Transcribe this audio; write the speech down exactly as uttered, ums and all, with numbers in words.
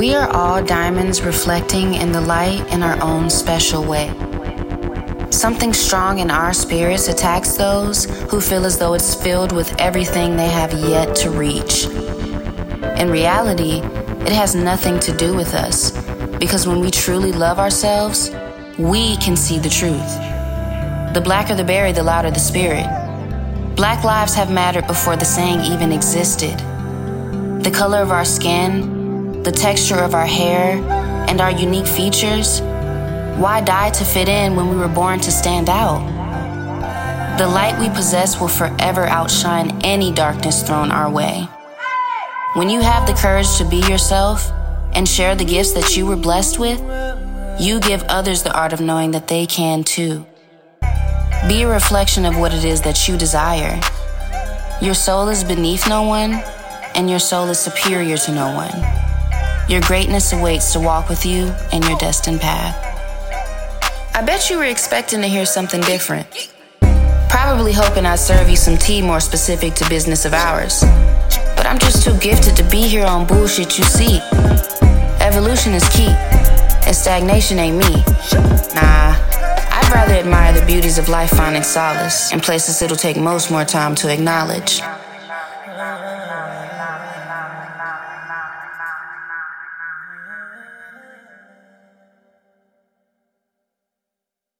We are all diamonds reflecting in the light in our own special way. Something strong in our spirits attacks those who feel as though it's filled with everything they have yet to reach. In reality, it has nothing to do with us, because when we truly love ourselves, we can see the truth. The blacker the berry, the louder the spirit. Black lives have mattered before the saying even existed. The color of our skin, the texture of our hair, and our unique features. Why die to fit in when we were born to stand out? The light we possess will forever outshine any darkness thrown our way. When you have the courage to be yourself and share the gifts that you were blessed with, you give others the art of knowing that they can too. Be a reflection of what it is that you desire. Your soul is beneath no one, and your soul is superior to no one. Your greatness awaits to walk with you in your destined path. I bet you were expecting to hear something different. Probably hoping I'd serve you some tea more specific to business of ours. But I'm just too gifted to be here on bullshit you see. Evolution is key, and stagnation ain't me. Nah, I'd rather admire the beauties of life finding solace in places it'll take most more time to acknowledge.